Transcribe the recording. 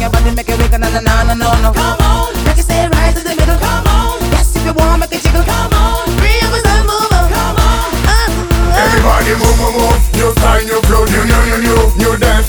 your body, make it wiggle, na na na na na. Come on, make it stay right to the middle. Come on, yes if you want, make it jiggle. Come on.